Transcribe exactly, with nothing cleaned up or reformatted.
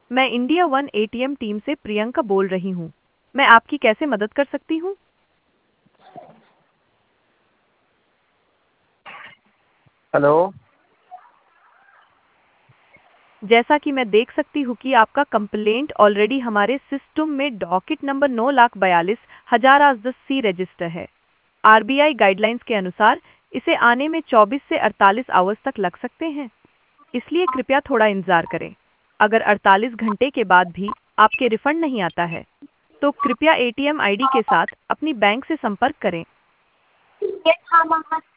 मैं India one ATM team से प्रियंका बोल रही हूँ। मैं आपकी कैसे मदद कर सकती हूँ? हेलो। जैसा कि मैं देख सकती हूँ कि आपका कंप्लेंट ऑलरेडी हमारे सिस्टम में डॉकेट नंबर नौ लाख बयालीस हजार आज दस सी रजिस्टर है। आरबीआई गाइडलाइंस के अनुसार इसे आने में चौबीस से अड़तालीस आवर्स तक लग सकते हैं, इसलिए कृपया थोड़ा इंतजार करें। अगर अड़तालीस घंटे के बाद भी आपके रिफंड नहीं आता है, तो कृपया एटीएम आईडी के साथ अपनी बैंक से संपर्क करें।